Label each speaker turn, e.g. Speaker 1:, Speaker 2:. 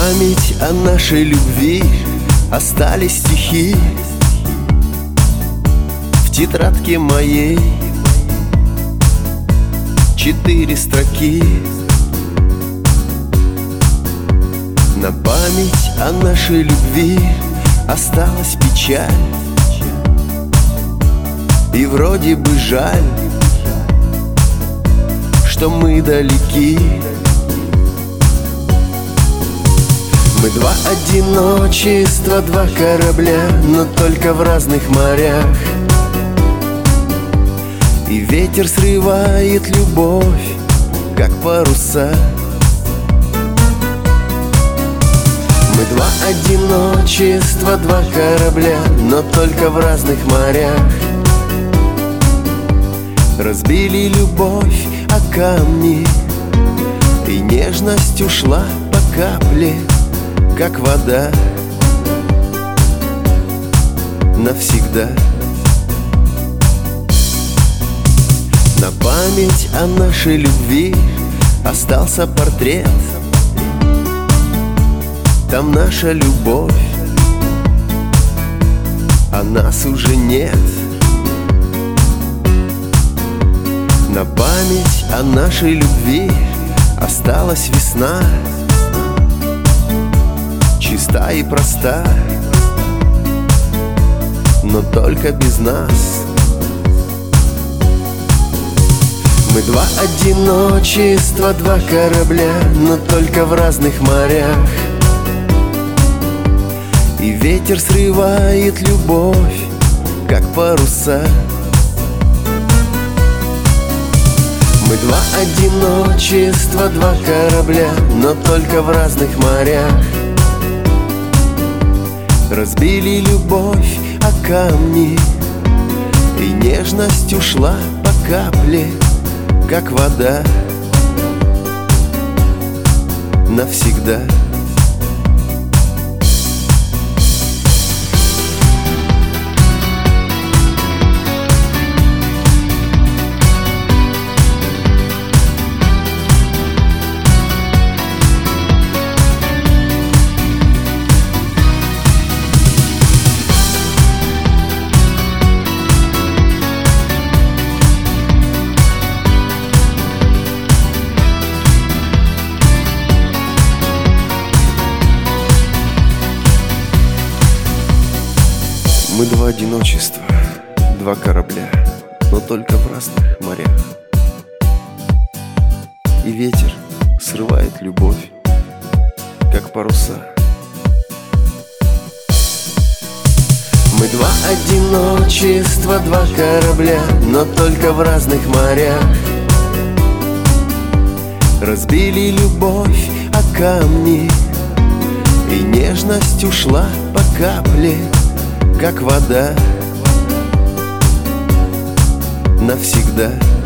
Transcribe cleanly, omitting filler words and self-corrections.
Speaker 1: память о нашей любви остались стихи в тетрадке моей. 4 строки на память о нашей любви осталась печаль. И вроде бы жаль, что мы далеки. Мы два одиночества, два корабля, но только в разных морях. И ветер срывает любовь, как паруса. Мы два одиночества, два корабля, но только в разных морях. Разбили любовь о камни, и нежность ушла по капле, как вода, навсегда. На память о нашей любви остался портрет. Там наша любовь, а нас уже нет. На память о нашей любви осталась весна, чиста и проста, но только без нас. Мы два одиночества, два корабля, но только в разных морях. И ветер срывает любовь, как паруса. Мы два одиночества, два корабля, но только в разных морях. Разбили любовь о камни, и нежность ушла по капле, как вода, навсегда. Мы два одиночества, два корабля, но только в разных морях. И ветер срывает любовь, как паруса. Мы два одиночества, два корабля, но только в разных морях. Разбили любовь о камни, и нежность ушла по капле, как вода, навсегда.